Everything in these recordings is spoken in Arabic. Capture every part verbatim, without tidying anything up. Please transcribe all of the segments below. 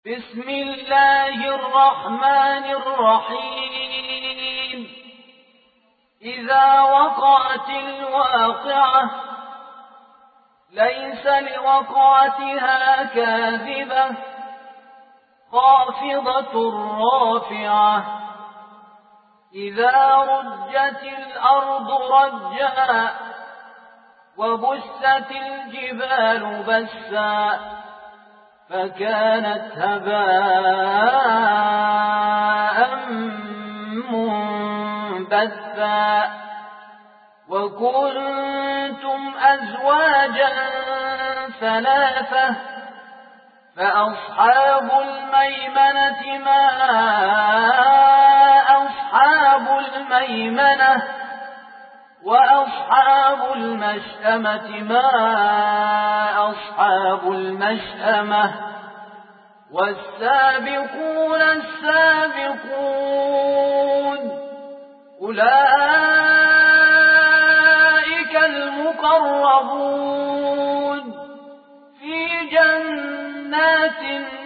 بسم الله الرحمن الرحيم. إذا وقعت الواقعة ليس لوقعتها كاذبة خافضة رافعة إذا رجت الأرض رجا وبست الجبال بسا فكانت هباء منبثا وكنتم أزواجا ثلاثة فأصحاب الميمنة ما أصحاب الميمنة وأصحاب المشأمة ما أصحاب المشأمة والسابقون السابقون أولئك المقربون في جنات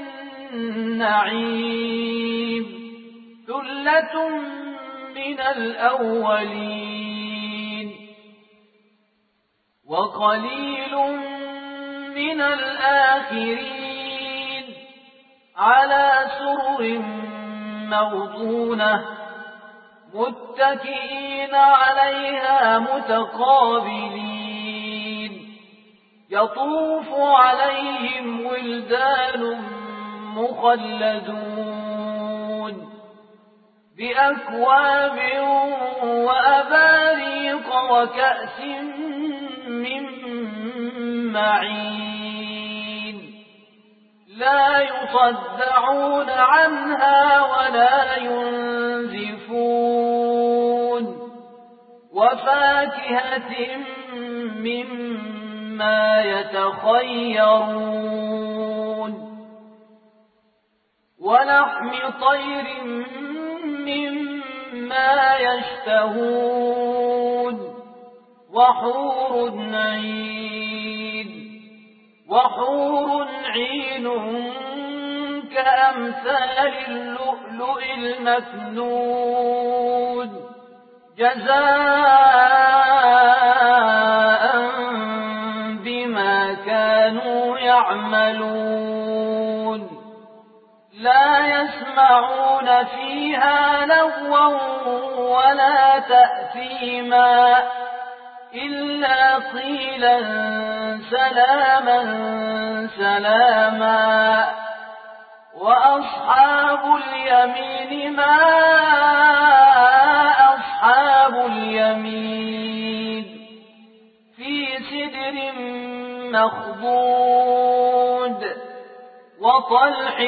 النعيم ثلة من الأولين وقليل من الآخرين على سرر موضونة متكئين عليها متقابلين يطوف عليهم ولدان مخلدون بأكواب وأباريق وكأس من معين لا يصدعون عنها ولا ينزفون وفاكهة مما يتخيرون ولحم طير مما يشتهون وحور عين وحور عين كأمثال اللؤلؤ المكنون جزاء بما كانوا يعملون لا يسمعون فيها لغوا ولا تأثيما إلا قيلا سلاما سلاما وأصحاب اليمين ما أصحاب اليمين في سدر مخضود وطلح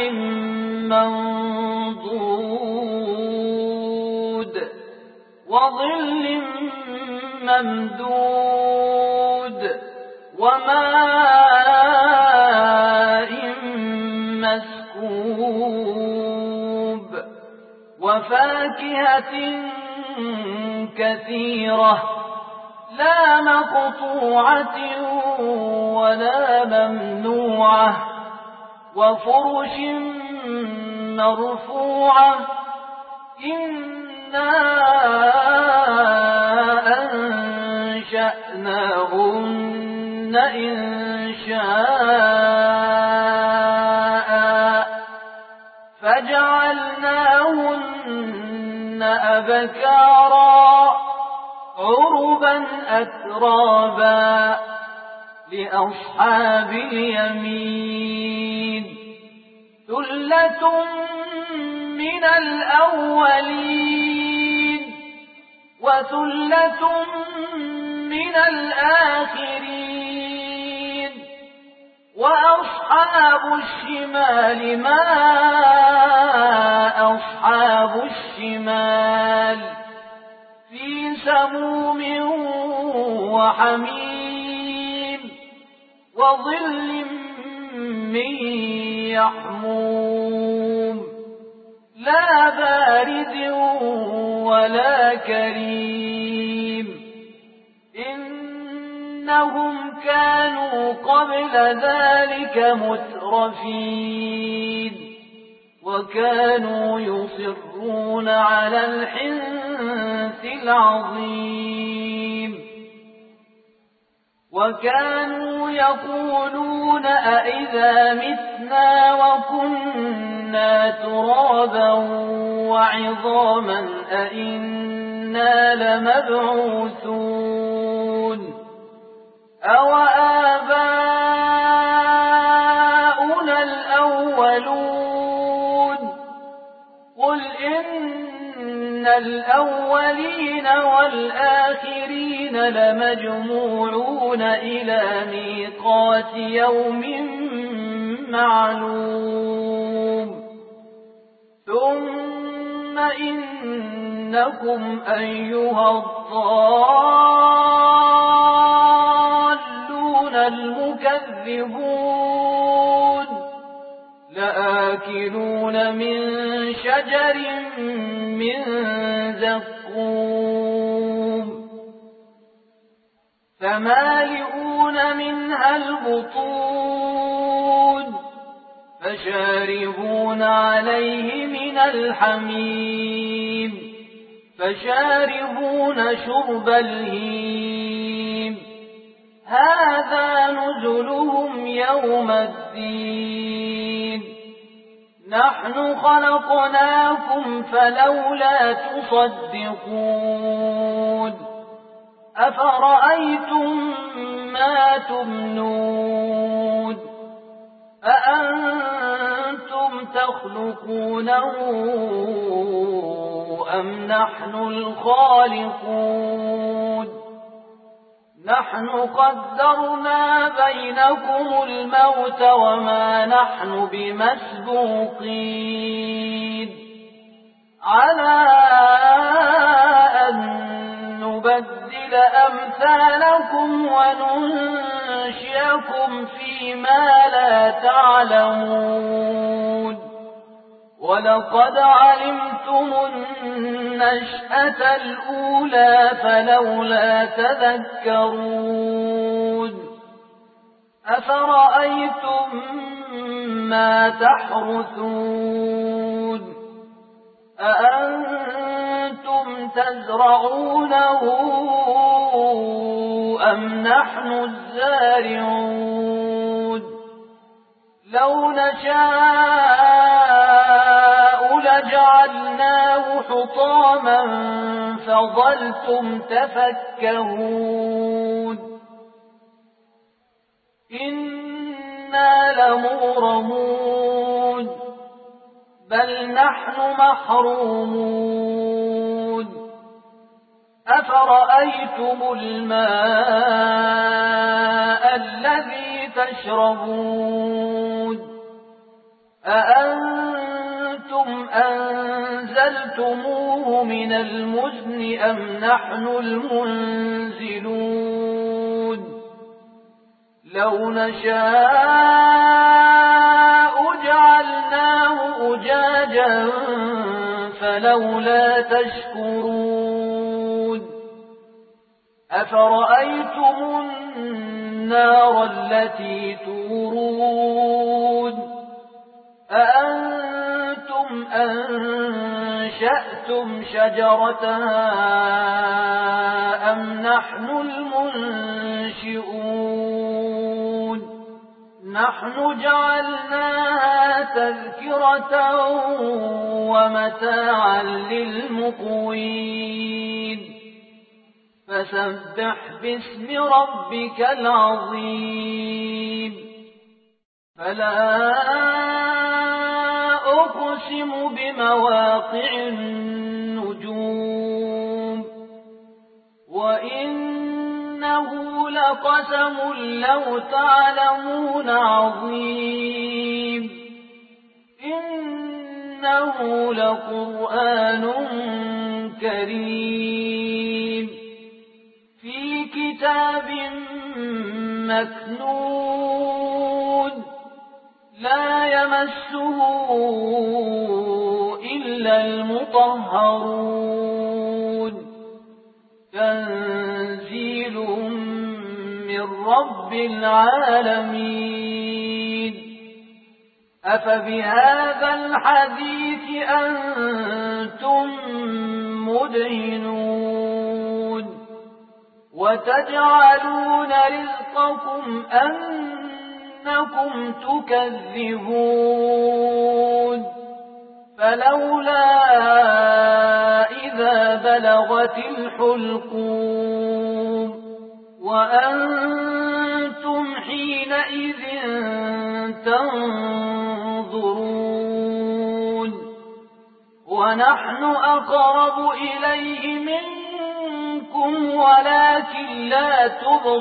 منضود وظل ممدود وماء مسكوب وفاكهة كثيرة لا مقطوعة ولا ممنوعة وفرش مرفوعة إنا أنشأناهن إنشاء فجعلناهن أبكارا عربا أترابا لأصحاب اليمين ثلة من الأولين وثلة من الآخرين وأصحاب الشمال ما أصحاب الشمال في سموم وحميم وظل من يحموم لا بارد ولا كريم إنهم كانوا قبل ذلك مترفين وكانوا يصرون على الحنث العظيم وكانوا يقولون أئذا متنا وكنا ترابا وعظاما أئنا لمبعوثون أو آباؤنا الأولون قل إن الأولين والآخرين لمجموعون إلى ميقات يوم معلوم ثم إنكم أيها الضالون المكذبون لآكلون من شجر من زقوم فمالئون منها البطون فشاربون عليه من الحميم فشاربون شرب الهيم هذا نزلهم يوم الدين نحن خلقناكم فلولا تصدقون أفرأيتم ما تمنون أأنتم تخلقونه أم نحن الخالقون نحن قدرنا بينكم الموت وما نحن بمسبوقين على أن نبدل أمثالكم وننشئكم فيما لا تعلمون ولقد علمتم النشأة الأولى فلولا تذكرون أفرأيتم ما تحرثون أأنتم تزرعونه أم نحن الزارعون لو نشاء لجعلناه حطاما فظلتم تفكهون إنا لمغرمون بل نحن محرومون أفرأيتم الماء الذي تشربون أأنتم أنزلتموه من المزن أم نحن المنزلون لو نشاء جعلناه أجاجا فلولا تشكرون أفرأيتم النار التي تورون أأنتم أنشأتم شجرتها أم نحن المنشئون نحن جعلناها تذكرة ومتاعا للمقوين فسبح باسم ربك العظيم فلا أقسم بمواقع النجوم وإنه لقسم لو تعلمون عظيم إنه لقرآن كريم في كتاب مكنون لا يمسه إلا المطهرون تنزيل من رب العالمين أفبهذا الحديث أنتم مدهنون وتجعلون رزقكم أنكم تكذبون فلولا إذا بلغت الحلقوم وأنتم حينئذ تنظرون ونحن أقرب إليه منكم ولكن لا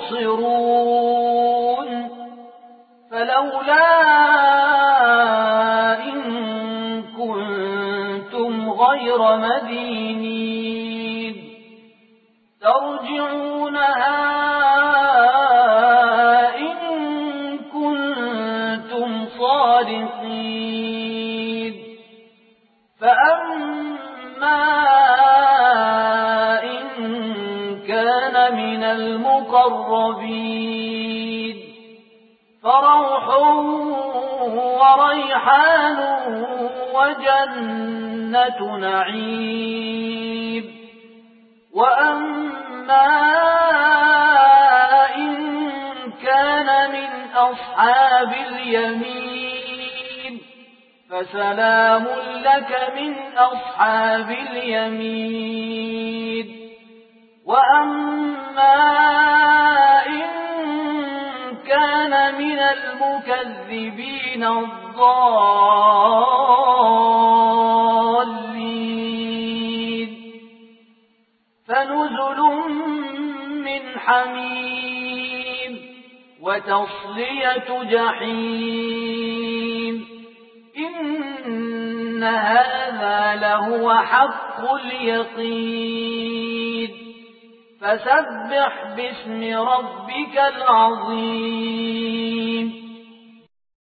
تبصرون فلولا إن كنتم غير مدينين ترجعونها إن كنتم صادقين فأما إن كان من المقربين فروح وريحان وجنة نعيم وأما إن كان من أصحاب اليمين فسلام لك من أصحاب اليمين وأما إن كان من المكذبين الضالين فنزل من حميم وتصلية جحيم إن هذا لهو حق اليقين فسبح باسم ربك العظيم